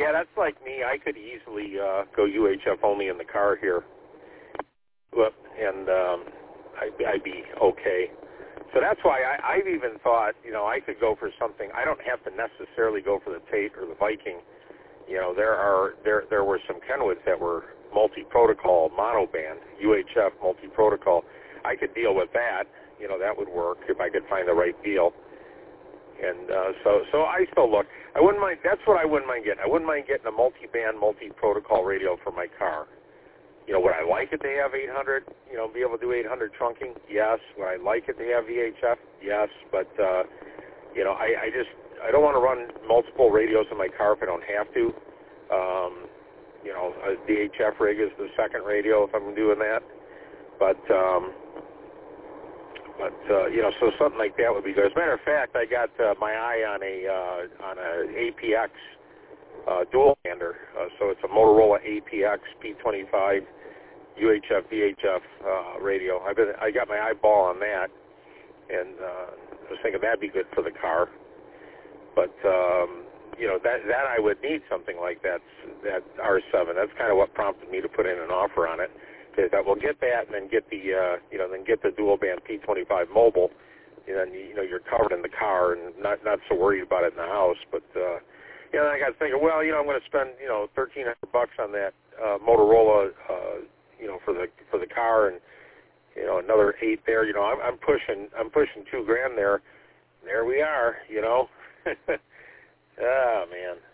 Yeah, that's like me. I could easily go UHF only in the car here, and I'd be okay. So that's why I've even thought, I could go for something. I don't have to necessarily go for the Tate or the Viking. There were some Kenwoods that were multi-protocol monoband, UHF multi-protocol. I could deal with that. That would work if I could find the right deal. And so I still look. I wouldn't mind. That's what I wouldn't mind getting. I wouldn't mind getting a multi-band, multi-protocol radio for my car. Would I like it to have 800? Be able to do 800 trunking? Yes. Would I like it to have VHF? Yes. But I don't want to run multiple radios in my car if I don't have to. A DHF rig is the second radio if I'm doing that. But so something like that would be good. As a matter of fact, I got my eye on a APX dual bander. So it's a Motorola APX P25 UHF VHF radio. I got my eyeball on that, and I was thinking that'd be good for the car. But that I would need something like that R7. That's kind of what prompted me to put in an offer on it. That we'll get that, and then get the dual band P25 mobile. And then you're covered in the car and not so worried about it in the house. But then I got to thinking, well, I'm going to spend $1,300 on that Motorola, for the car, and another $8 there. I'm pushing $2,000 there. There we are. Oh man.